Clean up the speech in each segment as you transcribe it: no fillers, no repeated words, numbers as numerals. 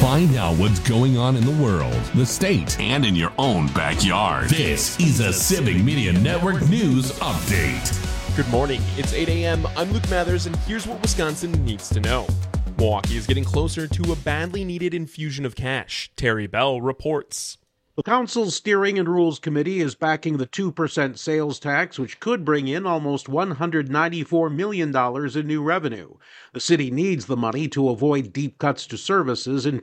Find out what's going on in the world, the state, and in your own backyard. This is a Civic Media Network News Update. Good morning. It's 8 a.m. I'm Luke Mathers, and here's what Wisconsin needs to know. Milwaukee is getting closer to a badly needed infusion of cash. Terry Bell reports. The Council's Steering and Rules Committee is backing the 2% sales tax, which could bring in almost $194 million in new revenue. The city needs the money to avoid deep cuts to services in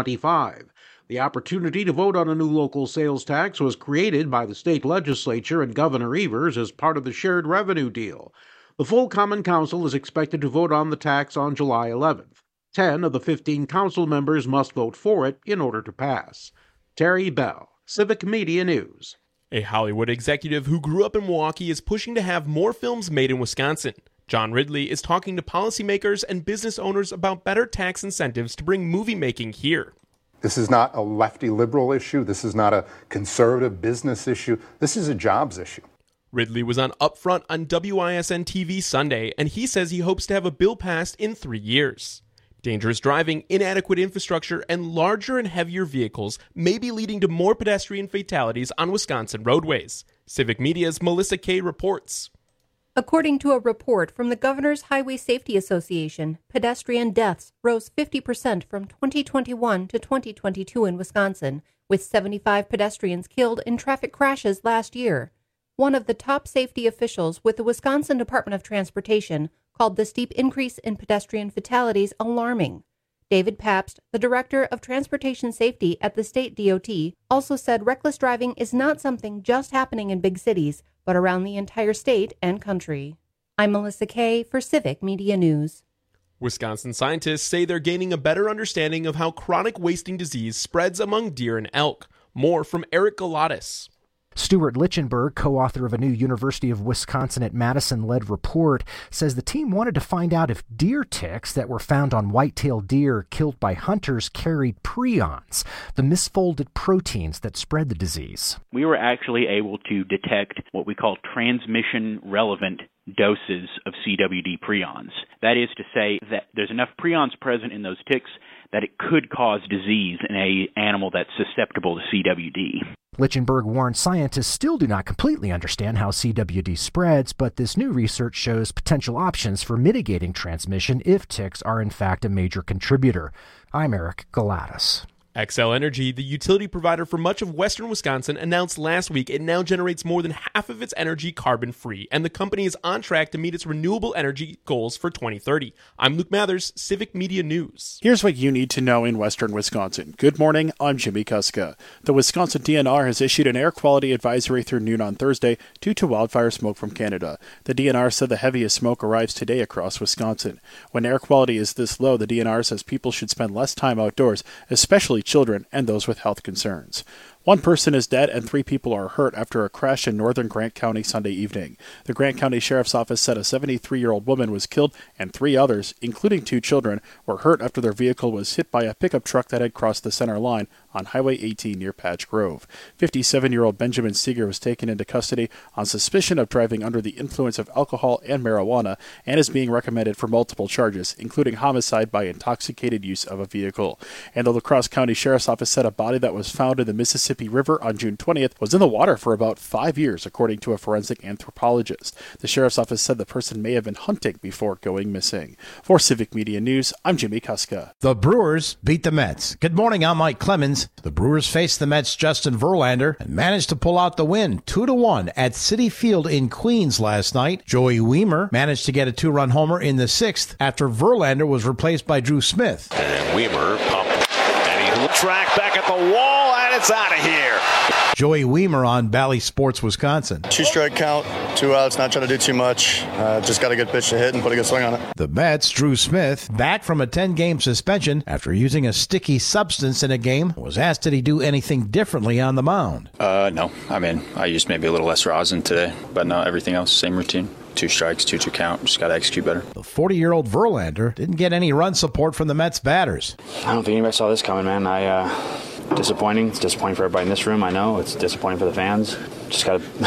2025. The opportunity to vote on a new local sales tax was created by the state legislature and Governor Evers as part of the shared revenue deal. The full Common Council is expected to vote on the tax on July 11th. 10 of the 15 council members must vote for it in order to pass. Terry Bell, Civic Media News. A Hollywood executive who grew up in Milwaukee is pushing to have more films made in Wisconsin. John Ridley is talking to policymakers and business owners about better tax incentives to bring movie making here. This is not a lefty liberal issue. This is not a conservative business issue. This is a jobs issue. Ridley was on Upfront on WISN TV Sunday, and he says he hopes to have a bill passed in 3 years. Dangerous driving, inadequate infrastructure, and larger and heavier vehicles may be leading to more pedestrian fatalities on Wisconsin roadways. Civic Media's Melissa Kay reports. According to a report from the Governor's Highway Safety Association, pedestrian deaths rose 50% from 2021 to 2022 in Wisconsin, with 75 pedestrians killed in traffic crashes last year. One of the top safety officials with the Wisconsin Department of Transportation called the steep increase in pedestrian fatalities alarming. David Pabst, the Director of Transportation Safety at the state DOT, also said reckless driving is not something just happening in big cities, but around the entire state and country. I'm Melissa Kay for Civic Media News. Wisconsin scientists say they're gaining a better understanding of how chronic wasting disease spreads among deer and elk. More from Eric Galatis. Stuart Lichtenberg, co-author of a new University of Wisconsin at Madison-led report, says the team wanted to find out if deer ticks that were found on white-tailed deer killed by hunters carried prions, the misfolded proteins that spread the disease. We were actually able to detect what we call transmission-relevant doses of CWD prions. That is to say that there's enough prions present in those ticks that it could cause disease in an animal that's susceptible to CWD. Lichtenberg warned scientists still do not completely understand how CWD spreads, but this new research shows potential options for mitigating transmission if ticks are in fact a major contributor. I'm Eric Galatis. Xcel Energy, the utility provider for much of western Wisconsin, announced last week it now generates more than half of its energy carbon-free, and the company is on track to meet its renewable energy goals for 2030. I'm Luke Mathers, Civic Media News. Here's what you need to know in western Wisconsin. Good morning, I'm Jimmy Kuska. The Wisconsin DNR has issued an air quality advisory through noon on Thursday due to wildfire smoke from Canada. The DNR said the heaviest smoke arrives today across Wisconsin. When air quality is this low, the DNR says people should spend less time outdoors, especially children and those with health concerns. One person is dead and 3 people are hurt after a crash in northern Grant County Sunday evening. The Grant County Sheriff's Office said a 73-year-old woman was killed and 3 others, including 2 children, were hurt after their vehicle was hit by a pickup truck that had crossed the center line on Highway 18 near Patch Grove. 57-year-old Benjamin Seeger was taken into custody on suspicion of driving under the influence of alcohol and marijuana and is being recommended for multiple charges, including homicide by intoxicated use of a vehicle. And the La Crosse County Sheriff's Office said a body that was found in the Mississippi River on June 20th was in the water for about 5 years, according to a forensic anthropologist. The Sheriff's Office said the person may have been hunting before going missing. For Civic Media News, I'm Jimmy Kuska. The Brewers beat the Mets. Good morning, I'm Mike Clemens. The Brewers faced the Mets' Justin Verlander and managed to pull out the win 2-1 at Citi Field in Queens last night. Joey Wiemer managed to get a 2-run homer in the 6th after Verlander was replaced by Drew Smith. And Wiemer pumped, and he track back at the wall, and it's out of here. Joey Wiemer on Bally Sports, Wisconsin. 2-strike count, 2 outs, not trying to do too much. Just got a good pitch to hit and put a good swing on it. The Mets' Drew Smith, back from a 10-game suspension after using a sticky substance in a game, was asked did he do anything differently on the mound. No. I used maybe a little less rosin today, but no, everything else, same routine. 2 strikes, 2-2 count. Just got to execute better. The 40-year-old Verlander didn't get any run support from the Mets batters. I don't think anybody saw this coming, man. Disappointing. It's disappointing for everybody in this room. I know it's disappointing for the fans. Just got to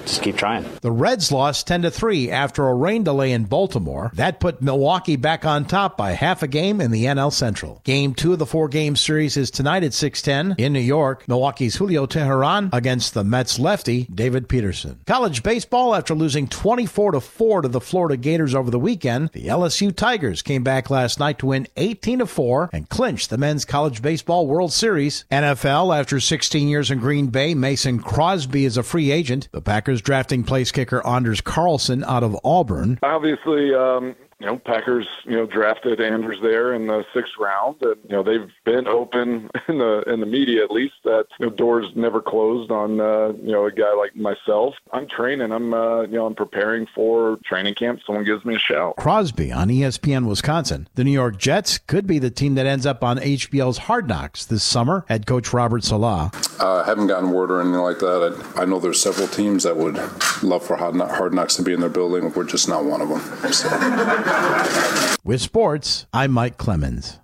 just keep trying. The Reds lost 10-3 after a rain delay in Baltimore. That put Milwaukee back on top by half a game in the NL Central. Game 2 of the 4-game series is tonight at 6:10 in New York. Milwaukee's Julio Teheran against the Mets lefty David Peterson. College baseball, after losing 24-4 to the Florida Gators over the weekend, the LSU Tigers came back last night to win 18-4 and clinch the Men's College Baseball World Series. NFL, after 16 years in Green Bay, Mason Crosby is a free agent. The Packers drafting place kicker Anders Carlson out of Auburn. Obviously, Packers, drafted Anders there in the 6th round, and they've been open in the media, at least, that doors never closed on a guy like myself. I'm training. I'm preparing for training camp. Someone gives me a shout. Crosby on ESPN Wisconsin. The New York Jets could be the team that ends up on HBO's Hard Knocks this summer. Head coach Robert Saleh. I haven't gotten word or anything like that. I know there's several teams that would love for Hard Knocks to be in their building. We're just not one of them. So. With sports, I'm Mike Clemens.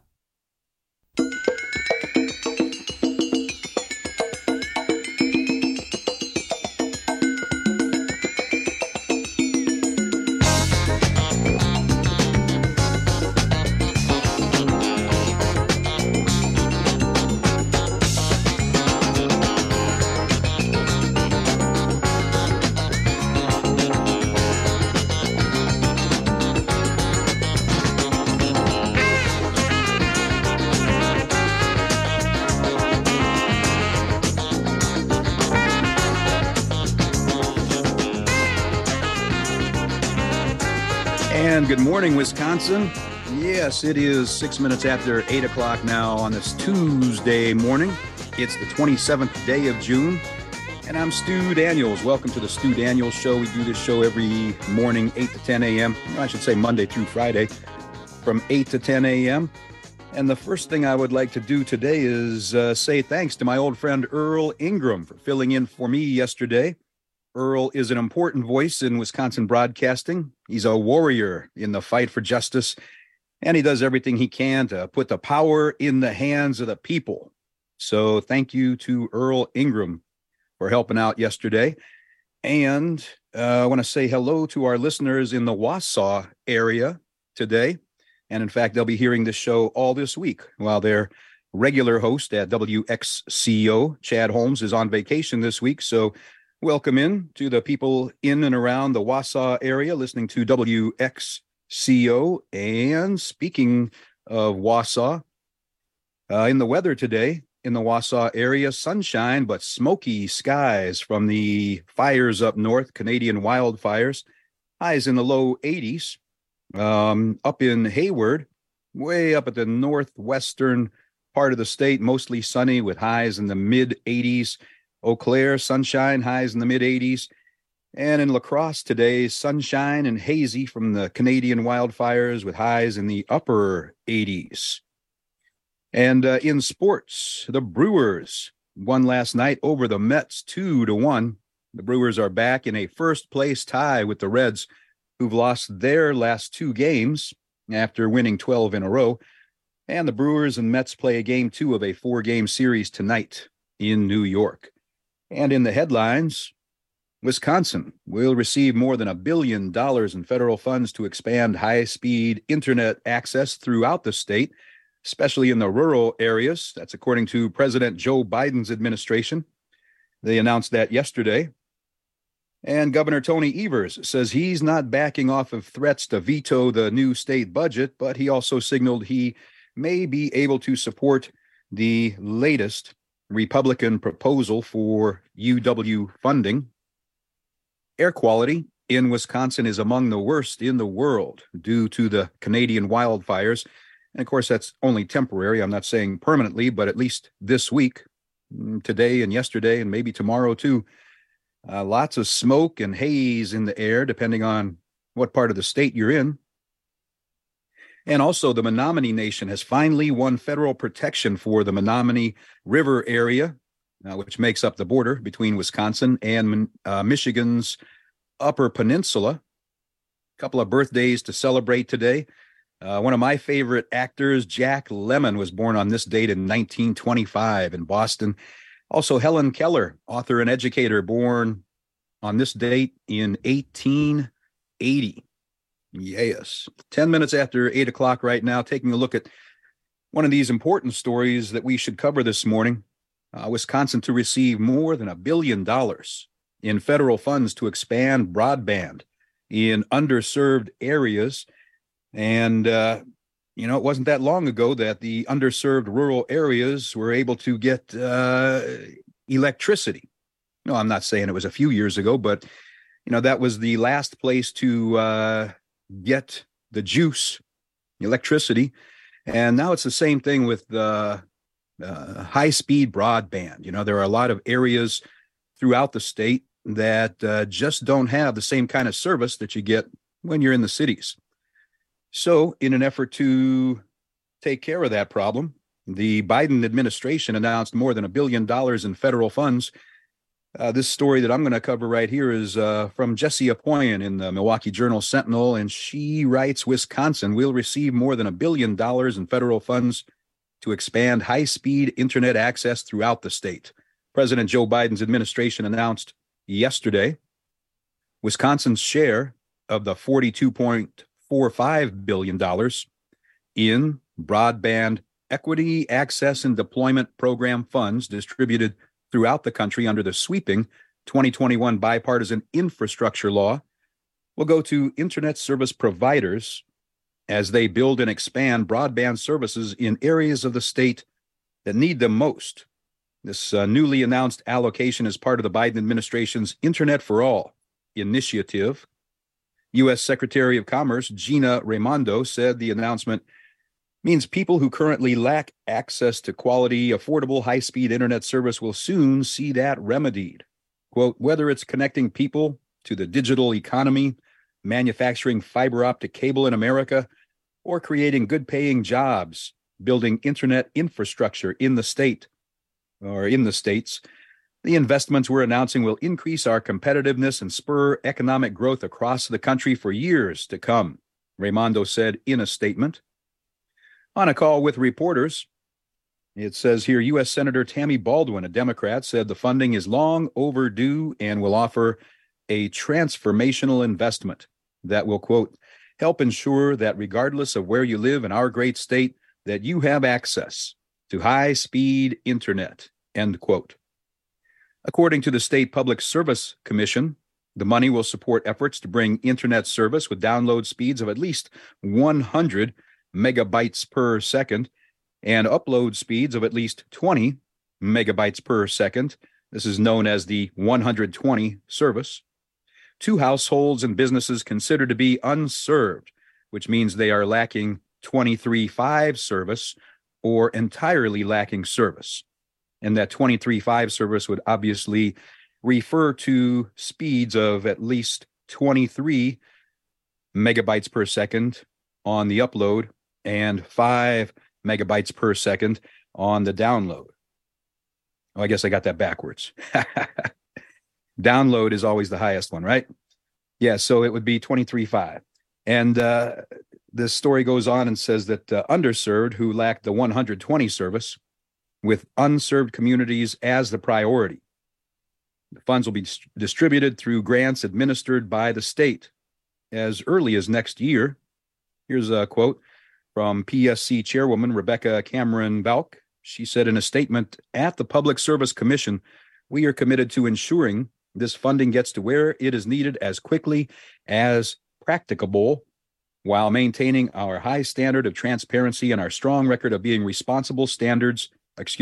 Good morning, Wisconsin. Yes, it is 6 minutes after 8 o'clock now on this Tuesday morning. It's the 27th day of June, and I'm Stu Daniels. Welcome to the Stu Daniels Show. We do this show every morning, 8 to 10 a.m. I should say Monday through Friday, from 8 to 10 a.m. And the first thing I would like to do today is say thanks to my old friend Earl Ingram for filling in for me yesterday. Earl is an important voice in Wisconsin broadcasting. He's a warrior in the fight for justice, and he does everything he can to put the power in the hands of the people. So thank you to Earl Ingram for helping out yesterday. And I want to say hello to our listeners in the Wausau area today. And in fact, they'll be hearing this show all this week while their regular host at WXCO, Chad Holmes, is on vacation this week. So welcome in to the people in and around the Wausau area listening to WXCO. And speaking of Wausau, in the weather today in the Wausau area, sunshine, but smoky skies from the fires up north, Canadian wildfires. Highs in the low 80s. Up in Hayward, way up at the northwestern part of the state, mostly sunny with highs in the mid 80s. Eau Claire, sunshine, highs in the mid-80s. And in La Crosse today, sunshine and hazy from the Canadian wildfires with highs in the upper 80s. And in sports, the Brewers won last night over the Mets 2-1. The Brewers are back in a first-place tie with the Reds, who've lost their last 2 games after winning 12 in a row. And the Brewers and Mets play a game 2 of a 4-game series tonight in New York. And in the headlines, Wisconsin will receive more than $1 billion in federal funds to expand high-speed internet access throughout the state, especially in the rural areas. That's according to President Joe Biden's administration. They announced that yesterday. And Governor Tony Evers says he's not backing off of threats to veto the new state budget, but he also signaled he may be able to support the latest Republican proposal for UW funding. Air quality in Wisconsin is among the worst in the world due to the Canadian wildfires. And of course, that's only temporary. I'm not saying permanently, but at least this week, today and yesterday, and maybe tomorrow too, lots of smoke and haze in the air, depending on what part of the state you're in. And also, the Menominee Nation has finally won federal protection for the Menominee River area, which makes up the border between Wisconsin and Michigan's Upper Peninsula. A couple of birthdays to celebrate today. One of my favorite actors, Jack Lemmon, was born on this date in 1925 in Boston. Also, Helen Keller, author and educator, born on this date in 1880. Yes. 10 minutes after 8 o'clock right now, taking a look at one of these important stories that we should cover this morning. Wisconsin to receive more than $1 billion in federal funds to expand broadband in underserved areas. And, it wasn't that long ago that the underserved rural areas were able to get electricity. No, I'm not saying it was a few years ago, but, that was the last place to get the juice, electricity. And now it's the same thing with the high-speed broadband. There are a lot of areas throughout the state that just don't have the same kind of service that you get when you're in the cities. So in an effort to take care of that problem, the Biden administration announced more than $1 billion in federal funds. This story that I'm going to cover right here is from Jessie Apoyan in the Milwaukee Journal-Sentinel, and she writes, Wisconsin will receive more than $1 billion in federal funds to expand high-speed internet access throughout the state. President Joe Biden's administration announced yesterday Wisconsin's share of the $42.45 billion in broadband equity, access, and deployment program funds distributed throughout the country under the sweeping 2021 bipartisan infrastructure law will go to internet service providers as they build and expand broadband services in areas of the state that need them most. This newly announced allocation is part of the Biden administration's Internet for All initiative. U.S. Secretary of Commerce Gina Raimondo said the announcement means people who currently lack access to quality, affordable, high-speed internet service will soon see that remedied. Quote, whether it's connecting people to the digital economy, manufacturing fiber optic cable in America, or creating good-paying jobs, building internet infrastructure in the state or in the states, the investments we're announcing will increase our competitiveness and spur economic growth across the country for years to come, Raimondo said in a statement. On a call with reporters, it says here, U.S. Senator Tammy Baldwin, a Democrat, said the funding is long overdue and will offer a transformational investment that will, quote, help ensure that regardless of where you live in our great state, that you have access to high-speed internet, end quote. According to the State Public Service Commission, the money will support efforts to bring internet service with download speeds of at least 100 megabytes per second and upload speeds of at least 20 megabytes per second. This is known as the 120 service. To households and businesses considered to be unserved, which means they are lacking 23.5 service or entirely lacking service. And that 23.5 service would obviously refer to speeds of at least 23 megabytes per second on the upload and 5 megabytes per second on the download. Oh, I guess I got that backwards. Download is always the highest one, right? Yeah, so it would be 23.5. And this story goes on and says that underserved who lack the 120 service, with unserved communities as the priority. The funds will be distributed through grants administered by the state as early as next year. Here's a quote from PSC Chairwoman Rebecca Cameron Balk. She said in a statement at the Public Service Commission, we are committed to ensuring this funding gets to where it is needed as quickly as practicable while maintaining our high standard of transparency and our strong record of being responsible stewards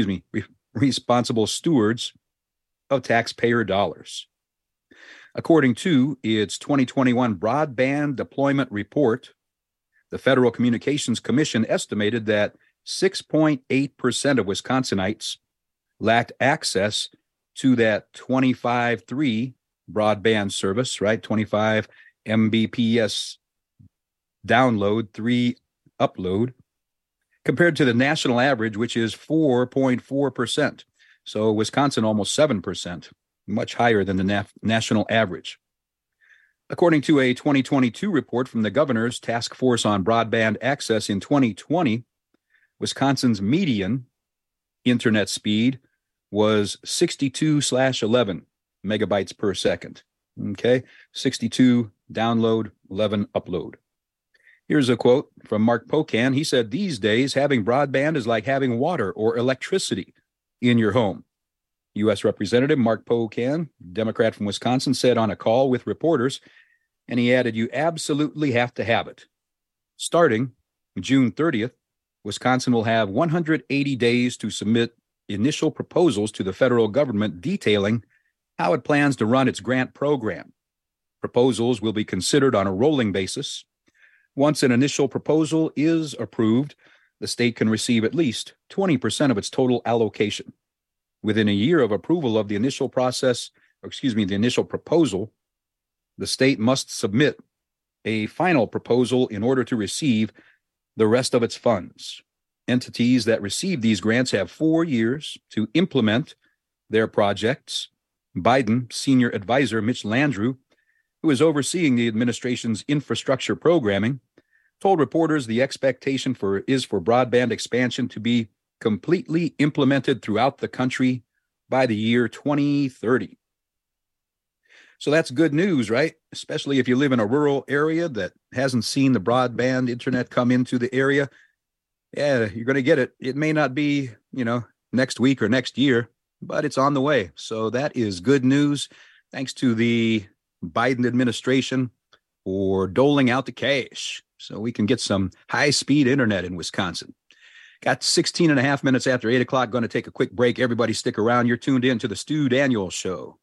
of taxpayer dollars. According to its 2021 Broadband Deployment Report, the Federal Communications Commission estimated that 6.8% of Wisconsinites lacked access to that 25.3 broadband service, right? 25 Mbps download, 3 upload, compared to the national average, which is 4.4%. So Wisconsin, almost 7%, much higher than the national average. According to a 2022 report from the Governor's Task Force on Broadband Access in 2020, Wisconsin's median internet speed was 62/11 megabytes per second. Okay, 62 download, 11 upload. Here's a quote from Mark Pocan. He said, "These days, having broadband is like having water or electricity in your home." U.S. Representative Mark Pocan, Democrat from Wisconsin, said on a call with reporters, and he added, "You absolutely have to have it." Starting June 30th, Wisconsin will have 180 days to submit initial proposals to the federal government detailing how it plans to run its grant program. Proposals will be considered on a rolling basis. Once an initial proposal is approved, the state can receive at least 20% of its total allocation. Within a year of approval of the initial proposal, the state must submit a final proposal in order to receive the rest of its funds. Entities that receive these grants have 4 years to implement their projects. Biden senior advisor Mitch Landrieu, who is overseeing the administration's infrastructure programming, told reporters the expectation is for broadband expansion to be completely implemented throughout the country by the year 2030. So that's good news, right? Especially if you live in a rural area that hasn't seen the broadband internet come into the area. Yeah, you're going to get it. It may not be, next week or next year, but it's on the way. So that is good news. Thanks to the Biden administration for doling out the cash so we can get some high-speed internet in Wisconsin. Got 16 and a half minutes after 8 o'clock. Going to take a quick break. Everybody stick around. You're tuned in to the Stu Daniels Show.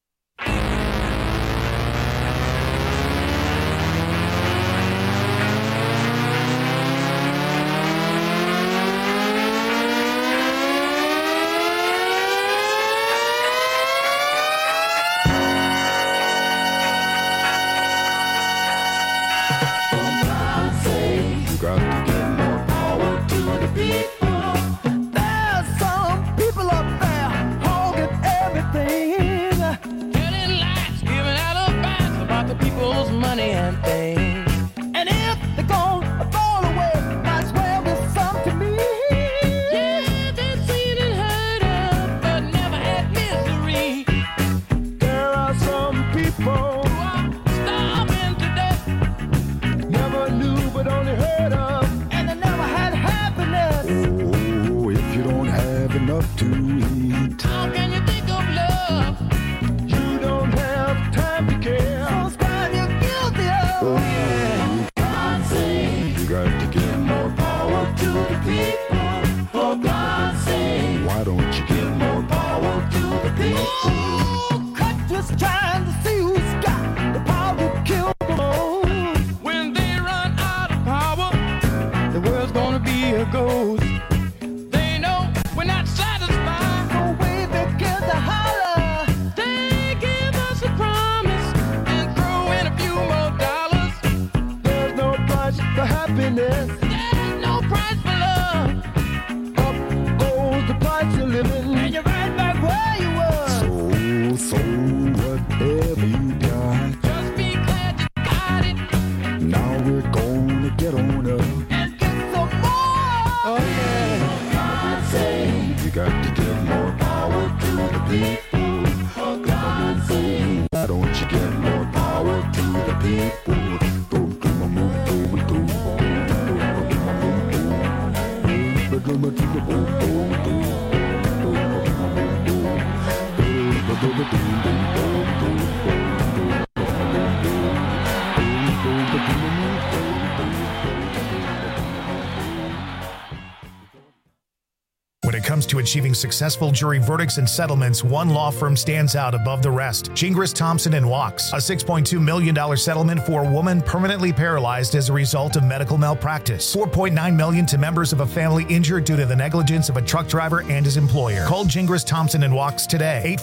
To achieving successful jury verdicts and settlements, one law firm stands out above the rest. Gingras, Thompson & Wachs, a $6.2 million settlement for a woman permanently paralyzed as a result of medical malpractice. $4.9 million to members of a family injured due to the negligence of a truck driver and his employer. Call Gingras, Thompson & Wachs today,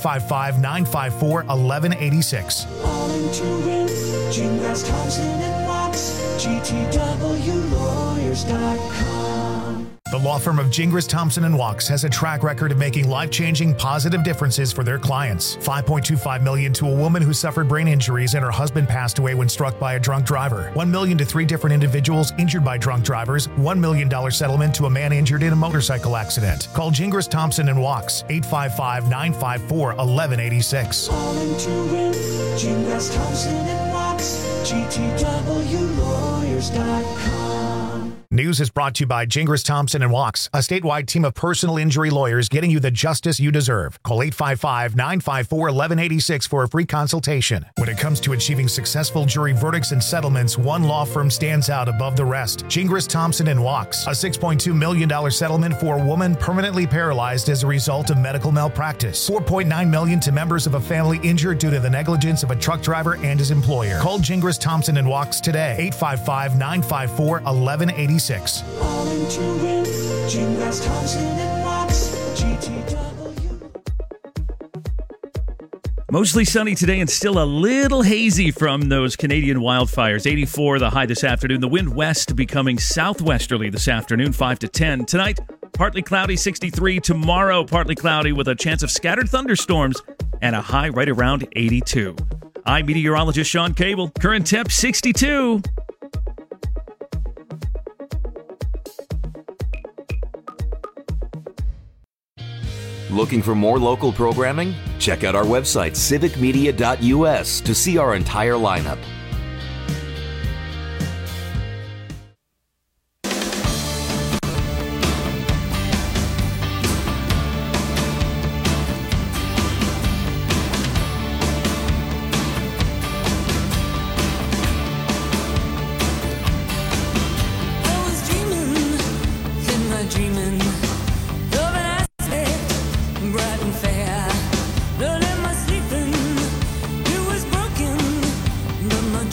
855-954-1186. All into it, Gingras, Thompson & Wachs, GTWlawyers.com. The law firm of Gingras, Thompson & Walks has a track record of making life-changing positive differences for their clients. $5.25 million to a woman who suffered brain injuries and her husband passed away when struck by a drunk driver. $1 million to 3 different individuals injured by drunk drivers. $1 million settlement to a man injured in a motorcycle accident. Call Gingras, Thompson & Walks, 855-954-1186. Calling to win, Gingras, Thompson & Walks, GTWLawyers.com. News is brought to you by Gingras, Thompson & Walks, a statewide team of personal injury lawyers getting you the justice you deserve. Call 855-954-1186 for a free consultation. When it comes to achieving successful jury verdicts and settlements, one law firm stands out above the rest. Gingras, Thompson & Walks, a $6.2 million settlement for a woman permanently paralyzed as a result of medical malpractice. $4.9 million to members of a family injured due to the negligence of a truck driver and his employer. Call Gingras, Thompson & Walks today, 855-954-1186. Calling to win, Gingras, Thompson & Walks, GTW. Mostly sunny today and still a little hazy from those Canadian wildfires. 84 the high this afternoon. The wind west becoming southwesterly this afternoon, 5 to 10. Tonight, partly cloudy, 63. Tomorrow, partly cloudy with a chance of scattered thunderstorms and a high right around 82. I'm meteorologist Sean Cable. Current temp 62. Looking for more local programming? Check out our website, civicmedia.us, to see our entire lineup. But my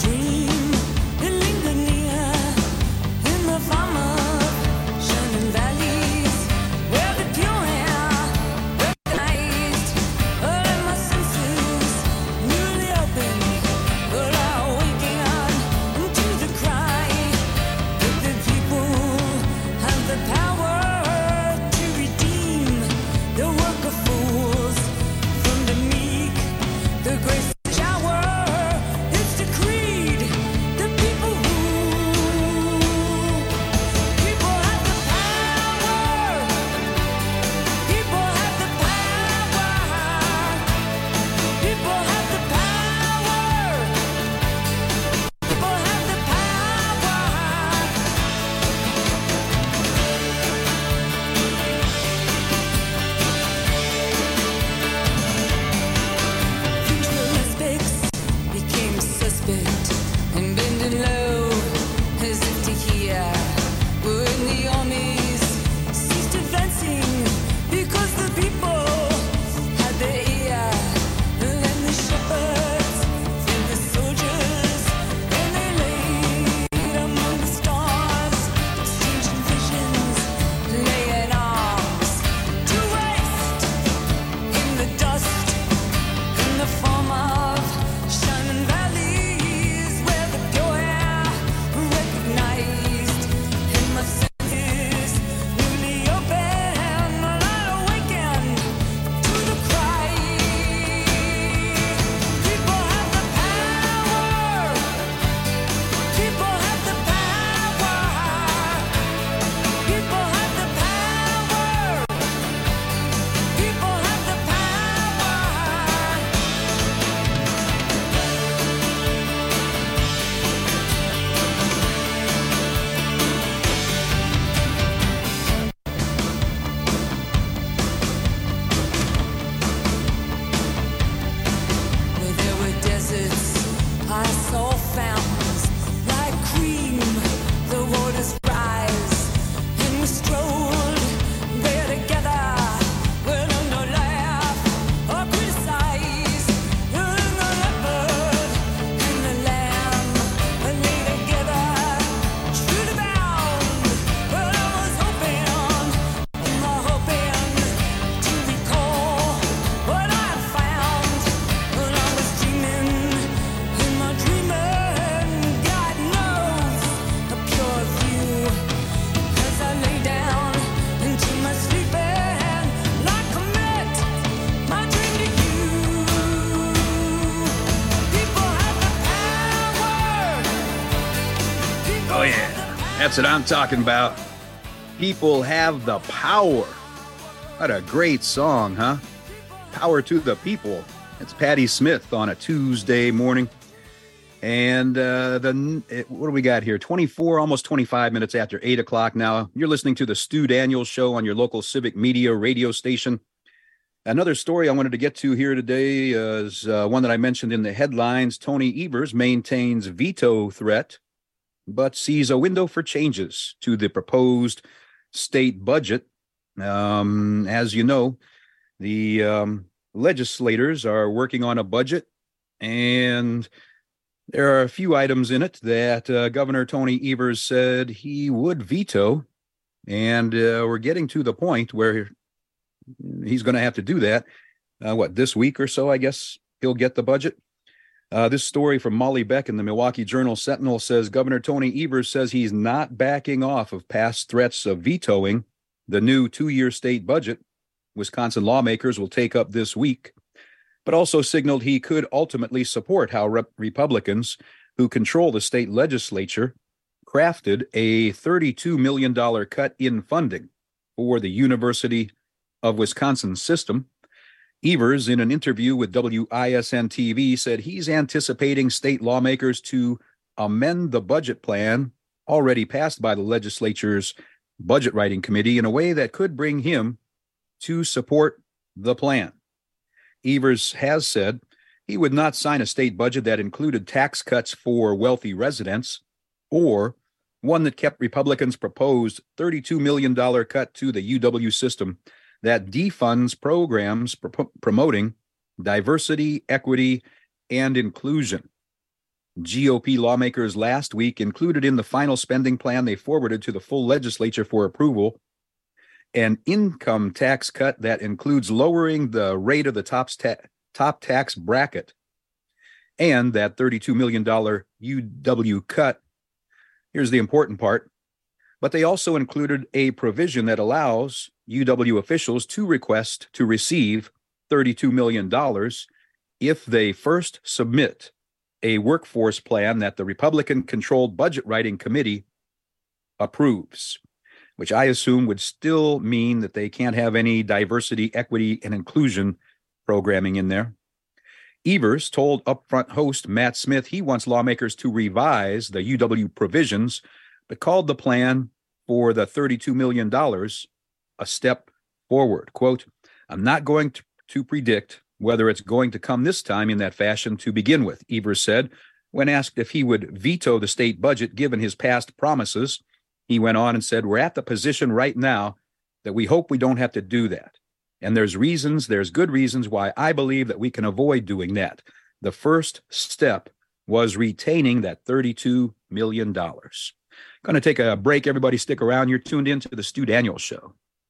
That's what I'm talking about. People have the power. What a great song, huh? Power to the people. It's Patti Smith on a Tuesday morning. And what do we got here? 24, almost 25 minutes after 8 o'clock now. You're listening to the Stu Daniels Show on your local civic media radio station. Another story I wanted to get to here today is one that I mentioned in the headlines. Tony Evers maintains veto threat, but sees a window for changes to the proposed state budget. As you know, the legislators are working on a budget, and there are a few items in it that Governor Tony Evers said he would veto, and we're getting to the point where he's going to have to do that. This week or so, I guess he'll get the budget. This story from Molly Beck in the Milwaukee Journal-Sentinel says Governor Tony Evers says he's not backing off of past threats of vetoing the new 2-year state budget Wisconsin lawmakers will take up this week, but also signaled he could ultimately support how Republicans who control the state legislature crafted a $32 million cut in funding for the University of Wisconsin system. Evers, in an interview with WISN-TV, said he's anticipating state lawmakers to amend the budget plan already passed by the legislature's budget writing committee in a way that could bring him to support the plan. Evers has said he would not sign a state budget that included tax cuts for wealthy residents or one that kept Republicans' proposed $32 million cut to the UW system that defunds programs promoting diversity, equity, and inclusion. GOP lawmakers last week included in the final spending plan they forwarded to the full legislature for approval an income tax cut that includes lowering the rate of the top tax bracket, and that $32 million UW cut. Here's the important part. But they also included a provision that allows UW officials to request to receive $32 million if they first submit a workforce plan that the Republican-controlled budget writing committee approves, which I assume would still mean that they can't have any diversity, equity, and inclusion programming in there. Evers told Upfront host Matt Smith he wants lawmakers to revise the UW provisions, but called the plan for the $32 million a step forward. Quote, I'm not going to predict whether it's going to come this time in that fashion to begin with, Evers said. When asked if he would veto the state budget given his past promises, he went on and said, we're at the position right now that we hope we don't have to do that. And there's good reasons why I believe that we can avoid doing that. The first step was retaining that $32 million. Going to take a break. Everybody stick around. You're tuned in to the Stu Daniels Show.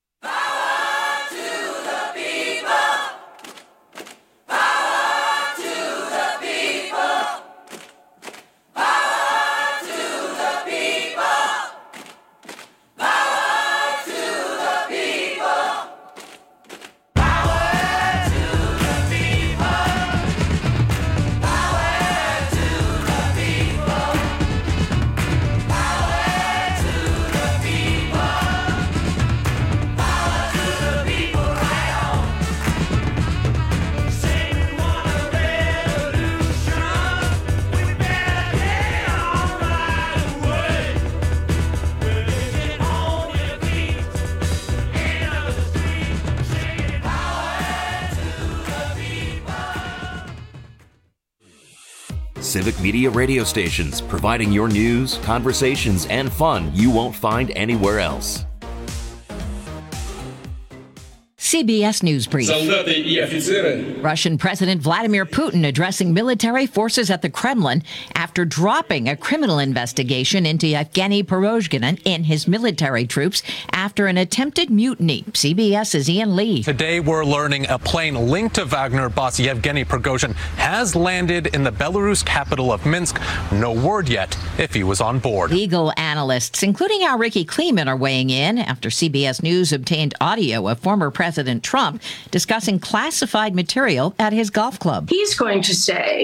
Civic Media radio stations, providing your news, conversations, and fun you won't find anywhere else. CBS News Brief. Russian President Vladimir Putin addressing military forces at the Kremlin after dropping a criminal investigation into Yevgeny Prigozhin and his military troops after an attempted mutiny. CBS's Ian Lee. Today we're learning a plane linked to Wagner boss Yevgeny Prigozhin has landed in the Belarus capital of Minsk. No word yet if he was on board. Legal analysts, including our Ricky Kleeman, are weighing in after CBS News obtained audio of former President Trump discussing classified material at his golf club. He's going to say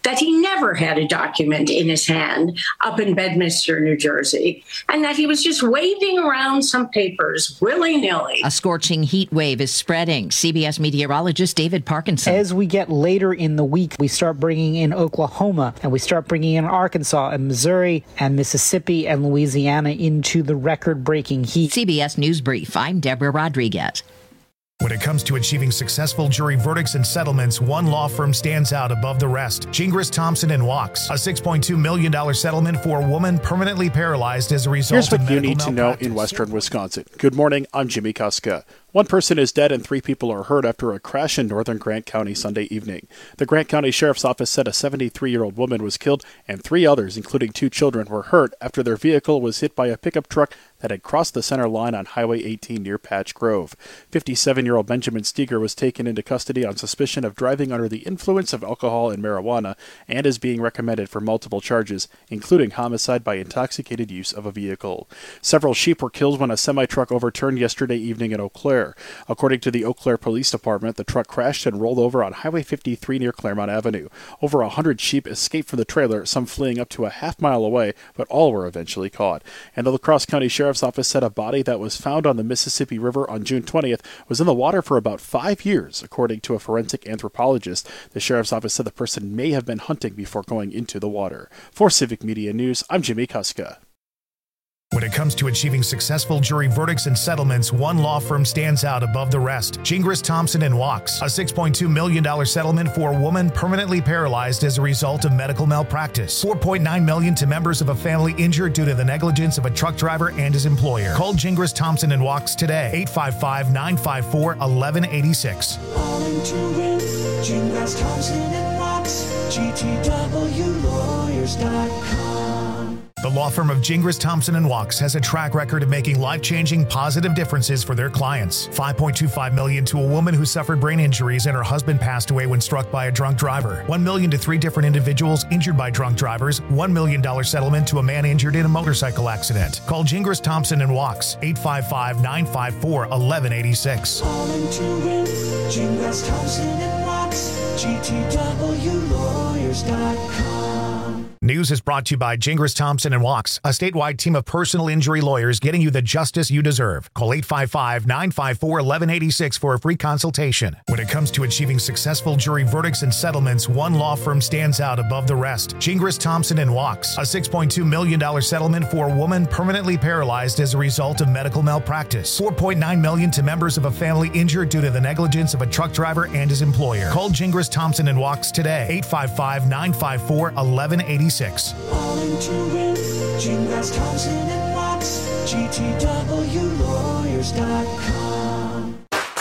that he never had a document in his hand up in Bedminster, New Jersey, and that he was just waving around some papers willy-nilly. A scorching heat wave is spreading. CBS meteorologist David Parkinson. As we get later in the week, we start bringing in Oklahoma, and we start bringing in Arkansas and Missouri and Mississippi and Louisiana into the record-breaking heat. CBS News Brief. I'm Deborah Rodriguez. When it comes to achieving successful jury verdicts and settlements, one law firm stands out above the rest. Gingras, Thompson & Wachs. A $6.2 million settlement for a woman permanently paralyzed as a result of medical malpractice. Here's what you need to know in western Wisconsin. Good morning, I'm Jimmy Kuska. One person is dead and 3 people are hurt after a crash in northern Grant County Sunday evening. The Grant County Sheriff's Office said a 73-year-old woman was killed and 3 others, including 2 children, were hurt after their vehicle was hit by a pickup truck that had crossed the center line on Highway 18 near Patch Grove. 57-year-old Benjamin Steger was taken into custody on suspicion of driving under the influence of alcohol and marijuana and is being recommended for multiple charges, including homicide by intoxicated use of a vehicle. Several sheep were killed when a semi-truck overturned yesterday evening in Eau Claire. According to the Eau Claire Police Department, the truck crashed and rolled over on Highway 53 near Claremont Avenue. Over 100 sheep escaped from the trailer, some fleeing up to a half-mile away, but all were eventually caught. And the La Crosse County Sheriff's Office said a body that was found on the Mississippi River on June 20th was in the water for about 5 years, according to a forensic anthropologist. The Sheriff's Office said the person may have been hunting before going into the water. For Civic Media News, I'm Jimmy Kuska. When it comes to achieving successful jury verdicts and settlements, one law firm stands out above the rest. Gingras, Thompson & Wachs. A $6.2 million settlement for a woman permanently paralyzed as a result of medical malpractice. $4.9 million to members of a family injured due to the negligence of a truck driver and his employer. Call Gingras, Thompson & Wachs today. 855-954-1186. Calling to win. Gingras, Thompson & Wachs. GTWlawyers.com. The law firm of Gingras, Thompson & Wachs has a track record of making life-changing positive differences for their clients. $5.25 million to a woman who suffered brain injuries and her husband passed away when struck by a drunk driver. $1 million to 3 different individuals injured by drunk drivers. $1 million settlement to a man injured in a motorcycle accident. Call Gingras, Thompson & Wachs. 855-954-1186. Calling to win. Gingras, Thompson & Wachs. GTWlawyers.com. News is brought to you by Gingras, Thompson & Wachs, a statewide team of personal injury lawyers getting you the justice you deserve. Call 855-954-1186 for a free consultation. When it comes to achieving successful jury verdicts and settlements, one law firm stands out above the rest. Gingras, Thompson & Wachs. A $6.2 million settlement for a woman permanently paralyzed as a result of medical malpractice. $4.9 million to members of a family injured due to the negligence of a truck driver and his employer. Call Gingras, Thompson & Wachs today. 855-954-1186. Calling to win. Gingras, Thompson & Wachs. GTWlawyers.com.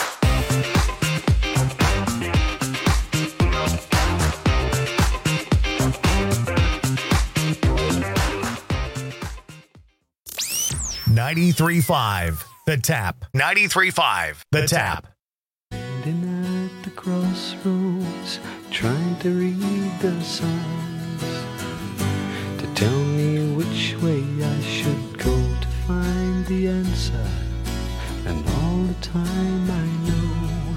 .93.5 The Tap. 93.5 The Tap. Standing at the crossroads, trying to read the signs, to tell me which way I should go to find the answer. And all the time I know,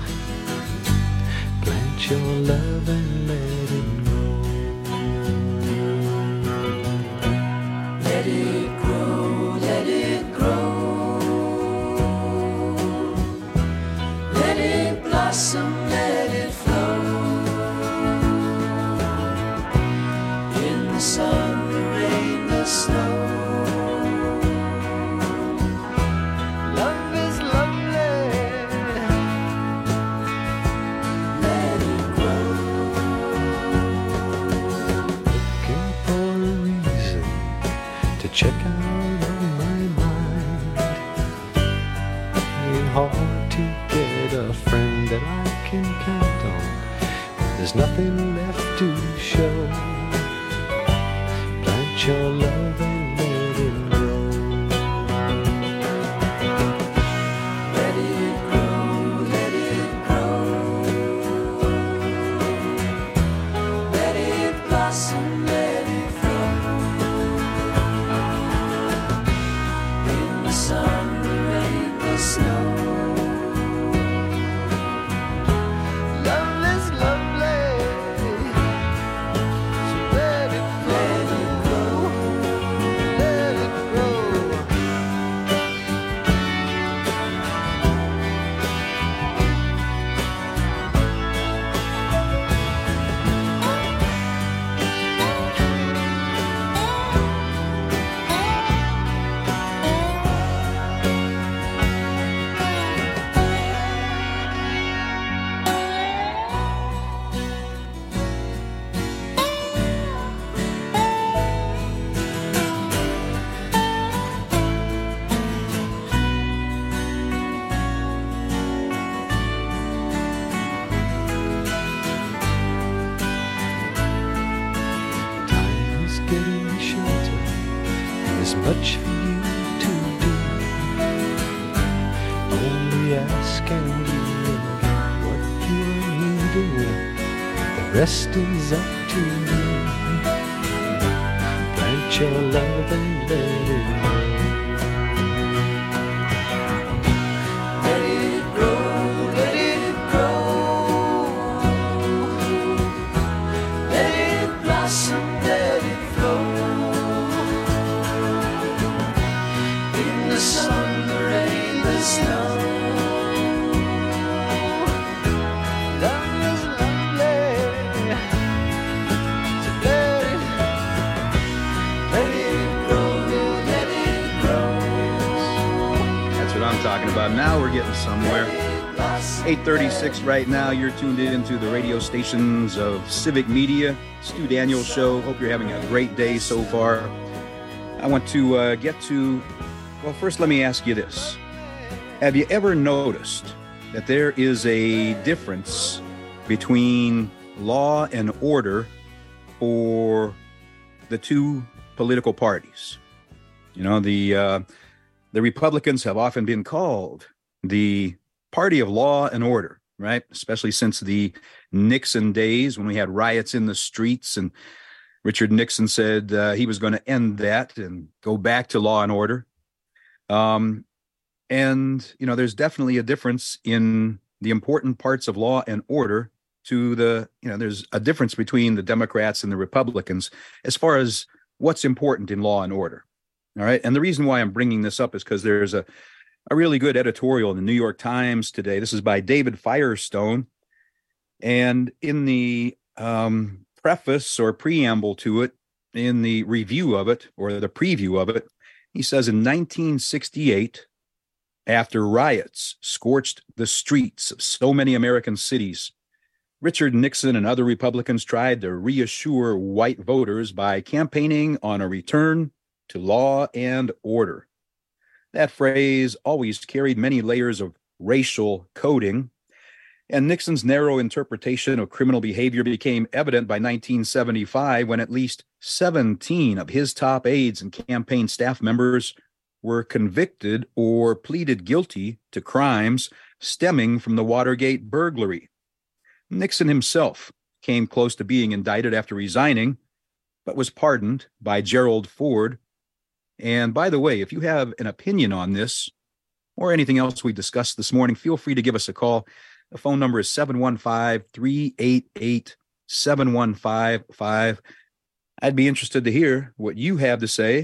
plant your love and let it grow. Let it grow, let it grow. Let it blossom, let it flow. In the sun, the rain, the snow. Love is lovely. Let it grow. Looking for a reason to check out of my mind. Ain't hard to get a friend that I can count on. There's nothing left to show. Plant your love and let it grow. Let it grow, let it grow. Let it blossom, let it flow. In the sun, the rain, the snow. Love is lovely. There's much for you to do. Only ask and you will get what you are needing. The rest is up to you. Plant your love and let it grow. Let it grow, let it grow. Let it blossom, let it flow. In the sun, the rain, the snow. Talking about now we're getting somewhere. 8:36 right now. You're tuned into the radio stations of Civic Media. Stu Daniels Show. Hope you're having a great day so far. I want to get to, well, first let me ask you this. Have you ever noticed that there is a difference between law and order for the two political parties? You know, the Republicans have often been called the party of law and order, right? Especially since the Nixon days when we had riots in the streets and Richard Nixon said he was going to end that and go back to law and order. And, you know, there's definitely a difference in the important parts of law and order to the, you know, there's a difference between the Democrats and the Republicans as far as what's important in law and order. All right. And the reason why I'm bringing this up is because there's a really good editorial in the New York Times today. This is by David Firestone. And in the preface or preamble to it, in the review of it or the preview of it, he says in 1968, after riots scorched the streets of so many American cities, Richard Nixon and other Republicans tried to reassure white voters by campaigning on a return to law and order. That phrase always carried many layers of racial coding, and Nixon's narrow interpretation of criminal behavior became evident by 1975 when at least 17 of his top aides and campaign staff members were convicted or pleaded guilty to crimes stemming from the Watergate burglary. Nixon himself came close to being indicted after resigning, but was pardoned by Gerald Ford. And by the way, if you have an opinion on this or anything else we discussed this morning, feel free to give us a call. The phone number is 715-388-7155. I'd be interested to hear what you have to say.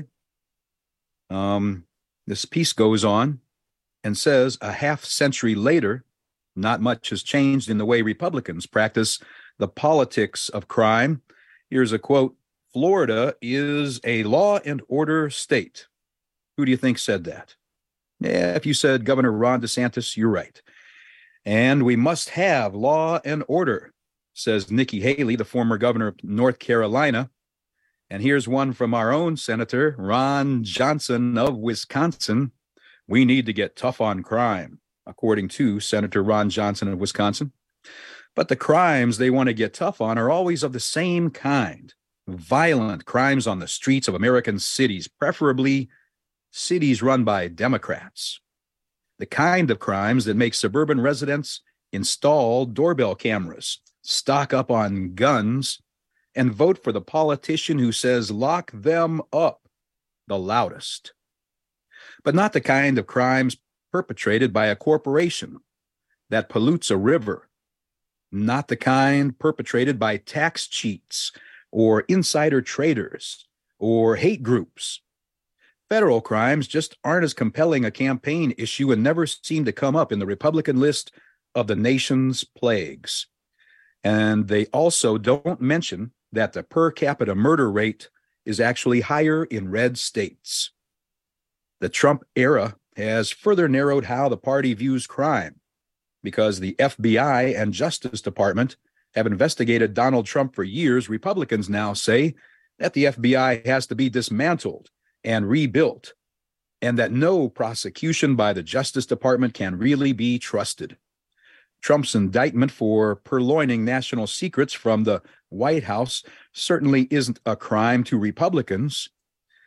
This piece goes on and says, a half century later, not much has changed in the way Republicans practice the politics of crime. Here's a quote. Florida is a law and order state. Who do you think said that? Yeah, if you said Governor Ron DeSantis, you're right. And we must have law and order, says Nikki Haley, the former governor of North Carolina. And here's one from our own Senator Ron Johnson of Wisconsin. We need to get tough on crime, according to Senator Ron Johnson of Wisconsin. But the crimes they want to get tough on are always of the same kind. Violent crimes on the streets of American cities, preferably cities run by Democrats. The kind of crimes that make suburban residents install doorbell cameras, stock up on guns, and vote for the politician who says lock them up the loudest. But not the kind of crimes perpetrated by a corporation that pollutes a river. Not the kind perpetrated by tax cheats or insider traders, or hate groups. Federal crimes just aren't as compelling a campaign issue and never seem to come up in the Republican list of the nation's plagues. And they also don't mention that the per capita murder rate is actually higher in red states. The Trump era has further narrowed how the party views crime, because the FBI and Justice Department have investigated Donald Trump for years. Republicans now say that the FBI has to be dismantled and rebuilt, and that no prosecution by the Justice Department can really be trusted. Trump's indictment for purloining national secrets from the White House certainly isn't a crime to Republicans,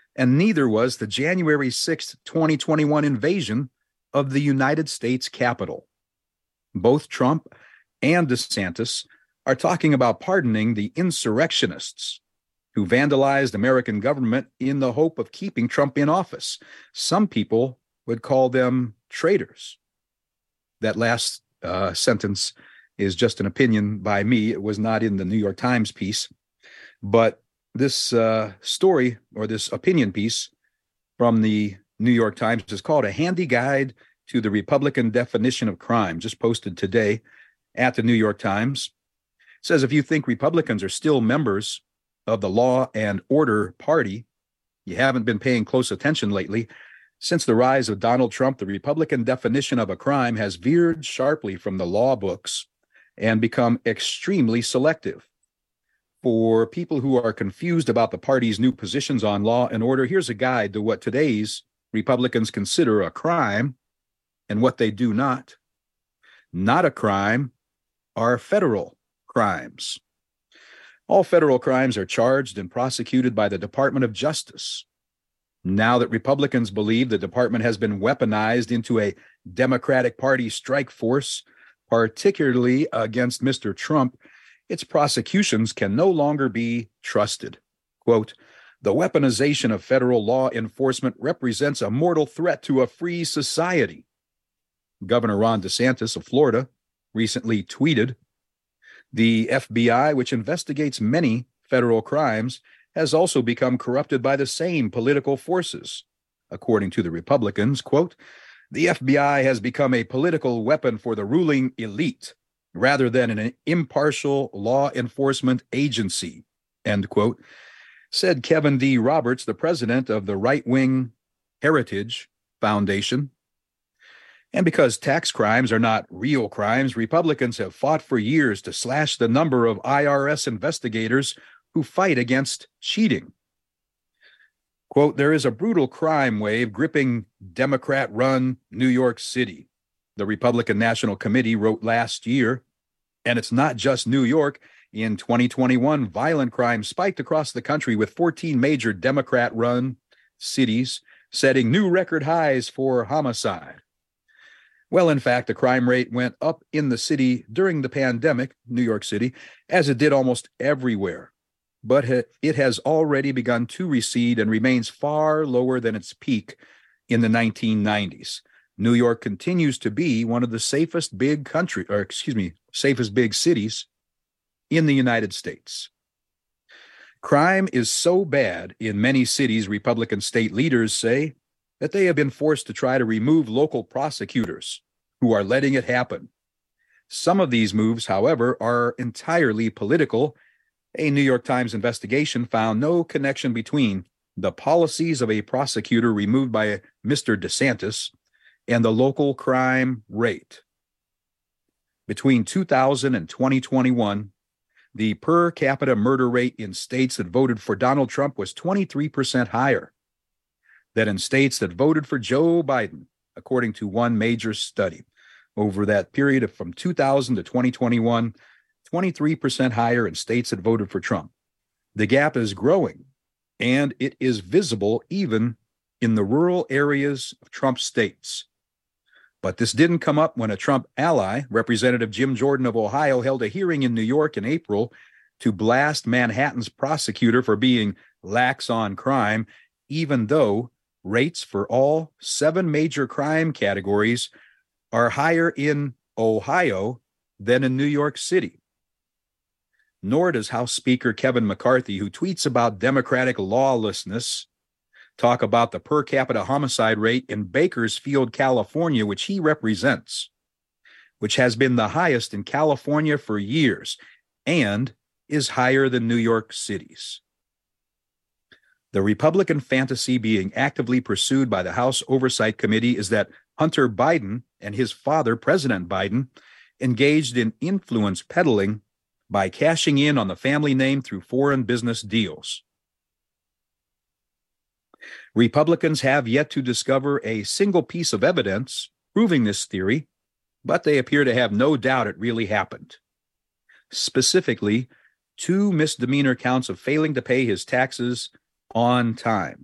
and neither was the January 6, 2021 invasion of the United States Capitol. Both Trump and DeSantis are talking about pardoning the insurrectionists who vandalized American government in the hope of keeping Trump in office. Some people would call them traitors. That last sentence is just an opinion by me. It was not in the New York Times piece. But this story, or this opinion piece from the New York Times, is called A Handy Guide to the Republican Definition of Crime, just posted today at the New York Times. It says, if you think Republicans are still members of the Law and Order Party, you haven't been paying close attention lately. Since the rise of Donald Trump, the Republican definition of a crime has veered sharply from the law books and become extremely selective. For people who are confused about the party's new positions on law and order, here's a guide to what today's Republicans consider a crime and what they do not. Not a crime are federal crimes. All federal crimes are charged and prosecuted by the Department of Justice. Now that Republicans believe the department has been weaponized into a Democratic Party strike force, particularly against Mr. Trump, its prosecutions can no longer be trusted. Quote, the weaponization of federal law enforcement represents a mortal threat to a free society. Governor Ron DeSantis of Florida recently tweeted, the FBI, which investigates many federal crimes, has also become corrupted by the same political forces. According to the Republicans, quote, the FBI has become a political weapon for the ruling elite rather than an impartial law enforcement agency, end quote, said Kevin D. Roberts, the president of the right-wing Heritage Foundation. And because tax crimes are not real crimes, Republicans have fought for years to slash the number of IRS investigators who fight against cheating. Quote, there is a brutal crime wave gripping Democrat-run New York City, the Republican National Committee wrote last year. And it's not just New York. In 2021, violent crime spiked across the country with 14 major Democrat-run cities setting new record highs for homicide. Well, in fact, the crime rate went up in the city during the pandemic, New York City, as it did almost everywhere. But it has already begun to recede and remains far lower than its peak in the 1990s. New York continues to be one of the safest big cities in the United States. Crime is so bad in many cities, Republican state leaders say, that they have been forced to try to remove local prosecutors who are letting it happen. Some of these moves, however, are entirely political. A New York Times investigation found no connection between the policies of a prosecutor removed by Mr. DeSantis and the local crime rate. Between 2000 and 2021, the per capita murder rate in states that voted for Donald Trump was 23% higher than in states that voted for Joe Biden, according to one major study. Over that period of from 2000 to 2021, 23% higher in states that voted for Trump. The gap is growing, and it is visible even in the rural areas of Trump states. But this didn't come up when a Trump ally, Representative Jim Jordan of Ohio, held a hearing in New York in April to blast Manhattan's prosecutor for being lax on crime, even though rates for all 7 major crime categories are higher in Ohio than in New York City. Nor does House Speaker Kevin McCarthy, who tweets about Democratic lawlessness, talk about the per capita homicide rate in Bakersfield, California, which he represents, which has been the highest in California for years and is higher than New York City's. The Republican fantasy being actively pursued by the House Oversight Committee is that Hunter Biden and his father, President Biden, engaged in influence peddling by cashing in on the family name through foreign business deals. Republicans have yet to discover a single piece of evidence proving this theory, but they appear to have no doubt it really happened. Specifically, 2 misdemeanor counts of failing to pay his taxes on time.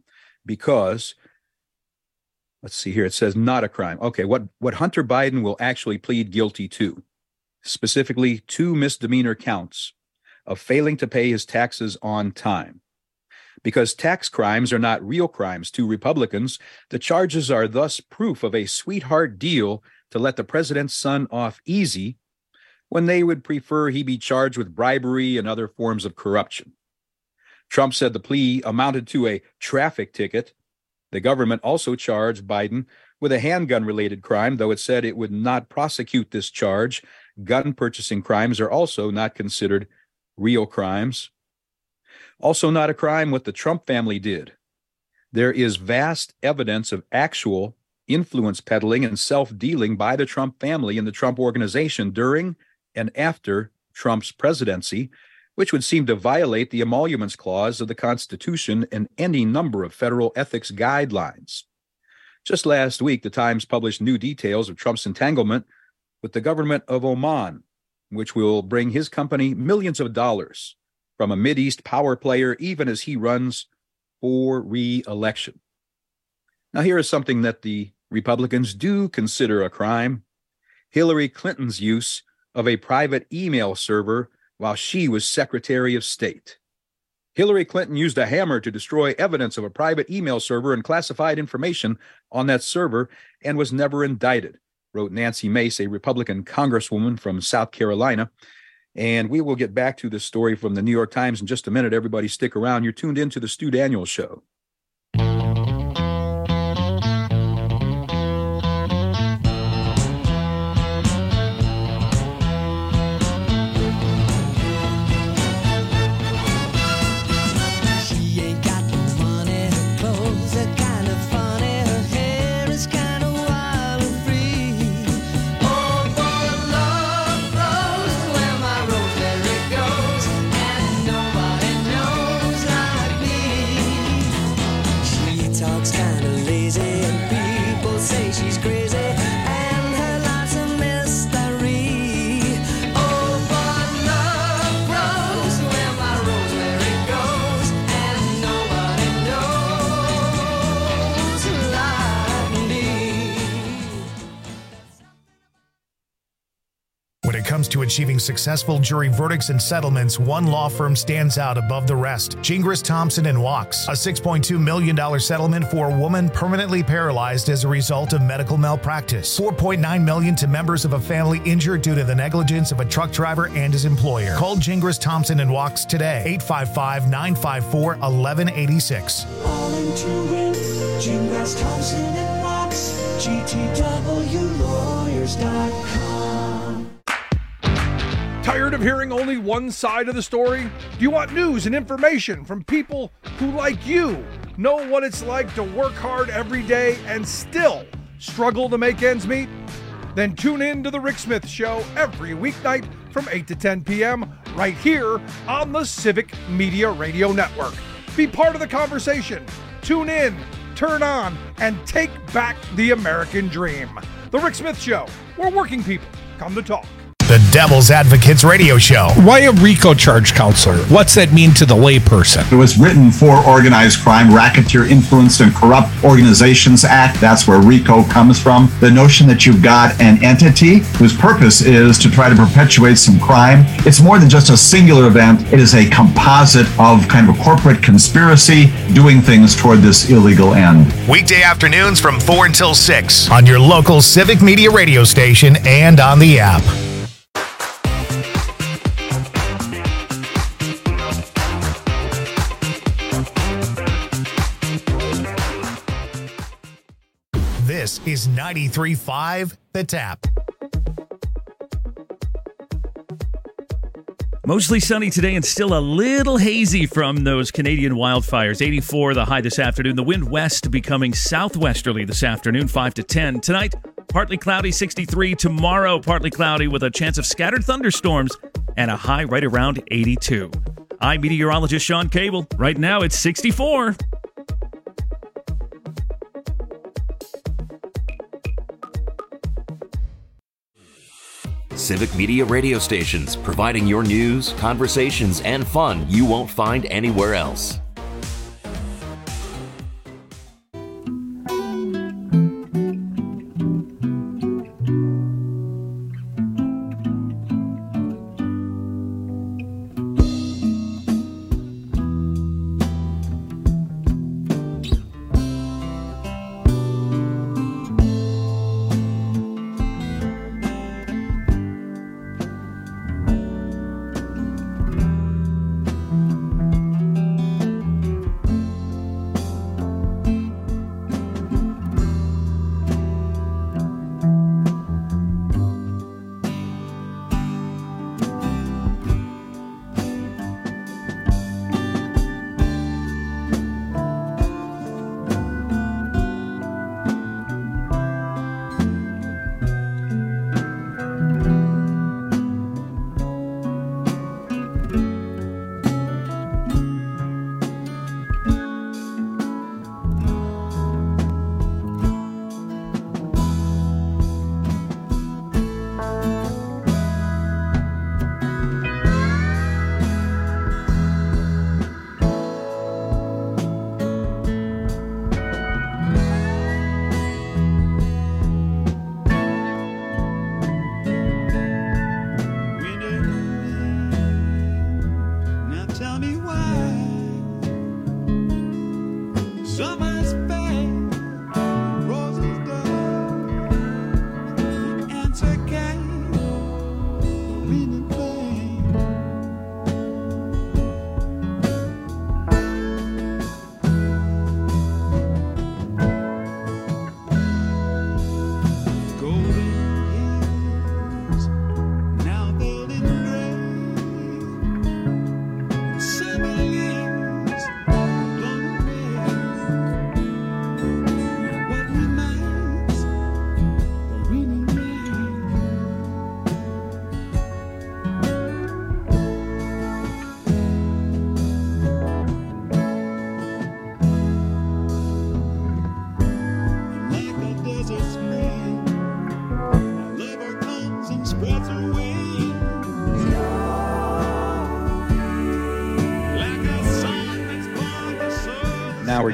because, let's see here, it says not a crime. Okay, what Hunter Biden will actually plead guilty to, specifically 2 misdemeanor counts of failing to pay his taxes on time. Because tax crimes are not real crimes to Republicans, the charges are thus proof of a sweetheart deal to let the president's son off easy when they would prefer he be charged with bribery and other forms of corruption. Trump said the plea amounted to a traffic ticket. The government also charged Biden with a handgun-related crime, though it said it would not prosecute this charge. Gun purchasing crimes are also not considered real crimes. Also not a crime what the Trump family did. There is vast evidence of actual influence peddling and self-dealing by the Trump family and the Trump organization during and after Trump's presidency, which would seem to violate the emoluments clause of the Constitution and any number of federal ethics guidelines. Just last week, the Times published new details of Trump's entanglement with the government of Oman, which will bring his company millions of dollars from a Mideast power player, even as he runs for re-election. Now, here is something that the Republicans do consider a crime: Hillary Clinton's use of a private email server while she was Secretary of State. Hillary Clinton used a hammer to destroy evidence of a private email server and classified information on that server and was never indicted, wrote Nancy Mace, a Republican congresswoman from South Carolina. And we will get back to this story from the New York Times in just a minute. Everybody stick around. You're tuned in to the Stu Daniels Show. To achieving successful jury verdicts and settlements, one law firm stands out above the rest. Gingras, Thompson & Wachs. A $6.2 million settlement for a woman permanently paralyzed as a result of medical malpractice. $4.9 million to members of a family injured due to the negligence of a truck driver and his employer. Call Gingras, Thompson & Wachs today. 855-954-1186. All into it. Gingras, Thompson & Wachs. GTWlawyers.com. Tired of hearing only one side of the story? Do you want news and information from people who, like you, know what it's like to work hard every day and still struggle to make ends meet? Then tune in to The Rick Smith Show every weeknight from 8 to 10 p.m. right here on the Civic Media Radio Network. Be part of the conversation. Tune in, turn on, and take back the American dream. The Rick Smith Show, where working people come to talk. The Devil's Advocates Radio Show. Why a RICO charge counselor? What's that mean to the layperson? It was written for Organized Crime, Racketeer Influenced and Corrupt Organizations Act. That's where RICO comes from. The notion that you've got an entity whose purpose is to try to perpetuate some crime. It's more than just a singular event. It is a composite of kind of a corporate conspiracy doing things toward this illegal end. Weekday afternoons from 4 until 6 on your local Civic Media radio station and on the app. This is 93.5 The Tap. Mostly sunny today and still a little hazy from those Canadian wildfires. 84 the high this afternoon. The wind west becoming southwesterly this afternoon, 5 to 10. Tonight, partly cloudy, 63. Tomorrow, partly cloudy with a chance of scattered thunderstorms and a high right around 82. I'm meteorologist Sean Cable. Right now, it's 64. Civic Media radio stations, providing your news, conversations, and fun you won't find anywhere else.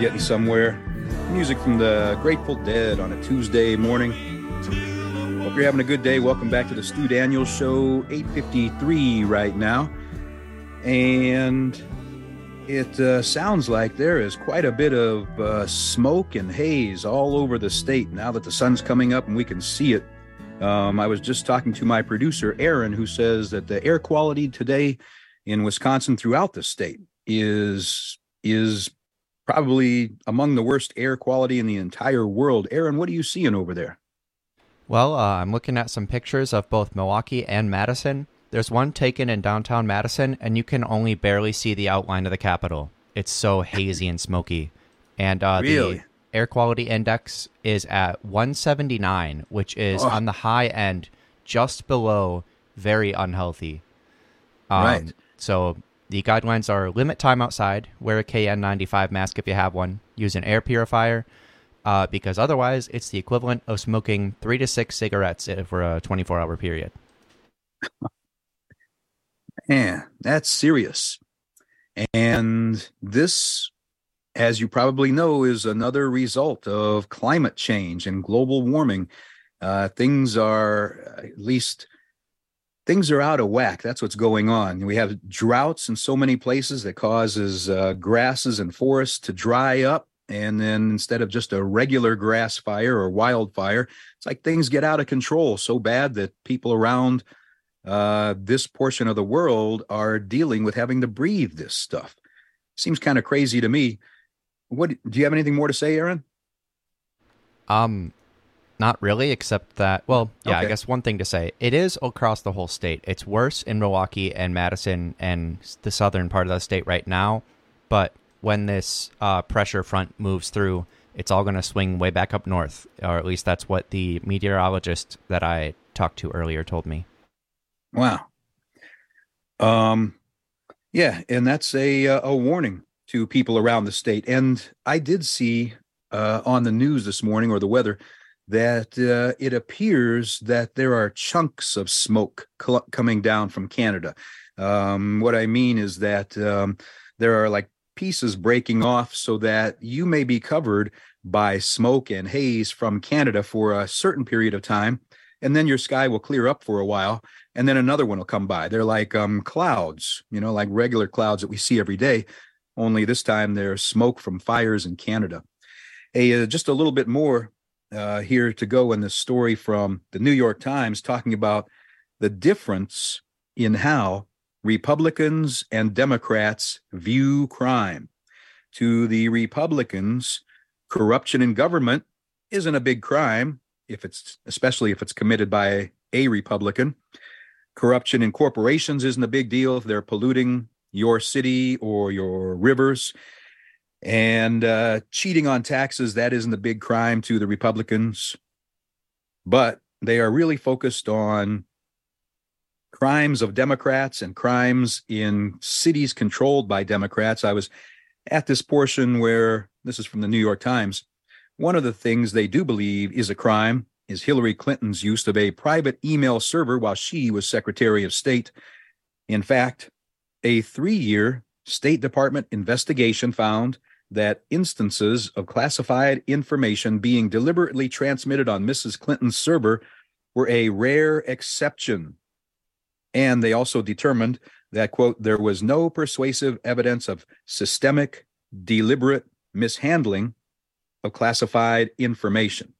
getting somewhere. Music from the Grateful Dead on a Tuesday morning. Hope you're having a good day. Welcome back to the Stu Daniels Show, 8:53 right now. And it sounds like there is quite a bit of smoke and haze all over the state now that the sun's coming up and we can see it. I was just talking to my producer, Aaron, who says that the air quality today in Wisconsin throughout the state is probably among the worst air quality in the entire world. Aaron, what are you seeing over there? Well, I'm looking at some pictures of both Milwaukee and Madison. There's one taken in downtown Madison, and you can only barely see the outline of the Capitol. It's so hazy and smoky. And Really? The air quality index is at 179, which is on the high end, just below very unhealthy. Right. So the guidelines are limit time outside, wear a KN95 mask if you have one, use an air purifier, because otherwise it's the equivalent of smoking 3 to 6 cigarettes for a 24-hour period. Man, that's serious. And this, as you probably know, is another result of climate change and global warming. Things are out of whack. That's what's going on. We have droughts in so many places that causes grasses and forests to dry up. And then instead of just a regular grass fire or wildfire, it's like things get out of control so bad that people around this portion of the world are dealing with having to breathe this stuff. Seems kind of crazy to me. What do you have anything more to say, Aaron? Not really, except that, well, yeah, Okay. I guess one thing to say, it is across the whole state. It's worse in Milwaukee and Madison and the southern part of the state right now, but when this pressure front moves through, it's all going to swing way back up north, or at least that's what the meteorologist that I talked to earlier told me. Wow. Yeah, and that's a warning to people around the state. And I did see on the news this morning, or the weather, that it appears that there are chunks of smoke coming down from Canada. What I mean is that there are like pieces breaking off so that you may be covered by smoke and haze from Canada for a certain period of time, and then your sky will clear up for a while, and then another one will come by. They're like clouds, like regular clouds that we see every day, only this time they're smoke from fires in Canada. Hey, just a little bit more here to go in this story from the New York Times, talking about the difference in how Republicans and Democrats view crime. To the Republicans, corruption in government isn't a big crime, especially if it's committed by a Republican. Corruption in corporations isn't a big deal if they're polluting your city or your rivers. And cheating on taxes, that isn't a big crime to the Republicans. But they are really focused on crimes of Democrats and crimes in cities controlled by Democrats. I was at this portion where, this is from the New York Times, one of the things they do believe is a crime is Hillary Clinton's use of a private email server while she was Secretary of State. In fact, a 3-year State Department investigation found that instances of classified information being deliberately transmitted on Mrs. Clinton's server were a rare exception. And they also determined that, quote, there was no persuasive evidence of systemic, deliberate mishandling of classified information.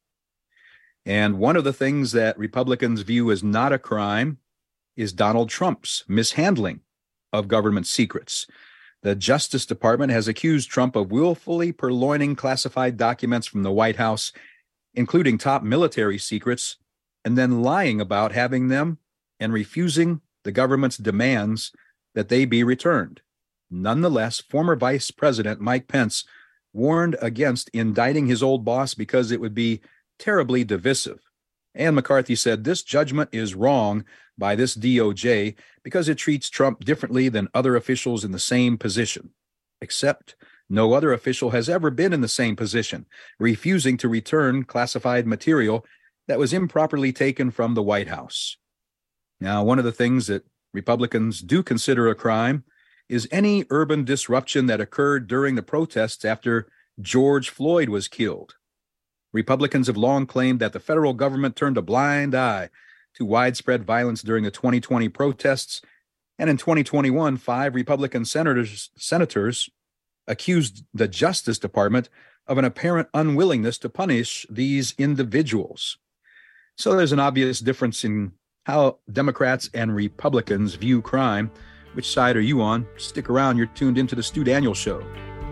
And one of the things that Republicans view as not a crime is Donald Trump's mishandling of government secrets. The Justice Department has accused Trump of willfully purloining classified documents from the White House, including top military secrets, and then lying about having them and refusing the government's demands that they be returned. Nonetheless, former Vice President Mike Pence warned against indicting his old boss because it would be terribly divisive. Ann McCarthy said this judgment is wrong by this DOJ because it treats Trump differently than other officials in the same position. Except no other official has ever been in the same position, refusing to return classified material that was improperly taken from the White House. Now, one of the things that Republicans do consider a crime is any urban disruption that occurred during the protests after George Floyd was killed. Republicans have long claimed that the federal government turned a blind eye to widespread violence during the 2020 protests. And in 2021, 5 Republican senators accused the Justice Department of an apparent unwillingness to punish these individuals. So there's an obvious difference in how Democrats and Republicans view crime. Which side are you on? Stick around. You're tuned into the Stu Daniels Show.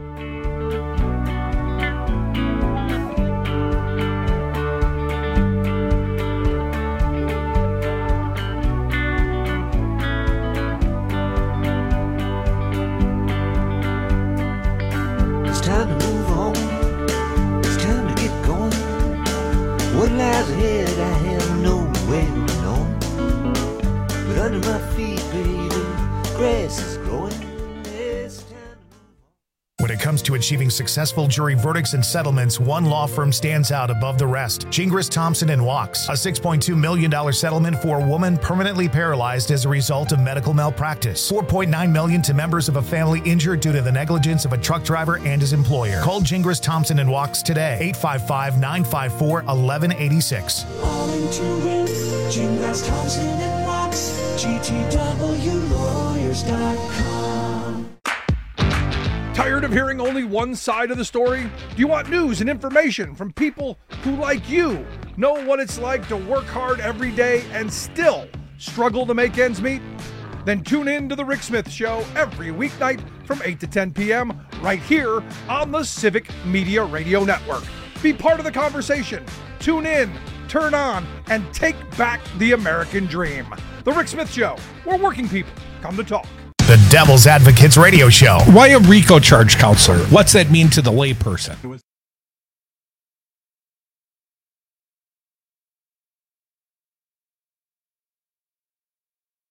It's time to move on. It's time to get going. What lies ahead, I have no way of knowing. But under my feet, baby, grass is growing. When it comes to achieving successful jury verdicts and settlements, one law firm stands out above the rest. Gingras, Thompson & Wachs. A $6.2 million settlement for a woman permanently paralyzed as a result of medical malpractice. $4.9 million to members of a family injured due to the negligence of a truck driver and his employer. Call Gingras, Thompson & Wachs today. 855-954-1186. All into it. Gingras, Thompson & Wachs. GTWlawyers.com. Tired of hearing only one side of the story? Do you want news and information from people who, like you, know what it's like to work hard every day and still struggle to make ends meet? Then tune in to The Rick Smith Show every weeknight from 8 to 10 p.m. right here on the Civic Media Radio Network. Be part of the conversation. Tune in, turn on, and take back the American dream. The Rick Smith Show, where working people come to talk. The Devil's Advocates Radio Show. Why a RICO charge, counselor? What's that mean to the layperson?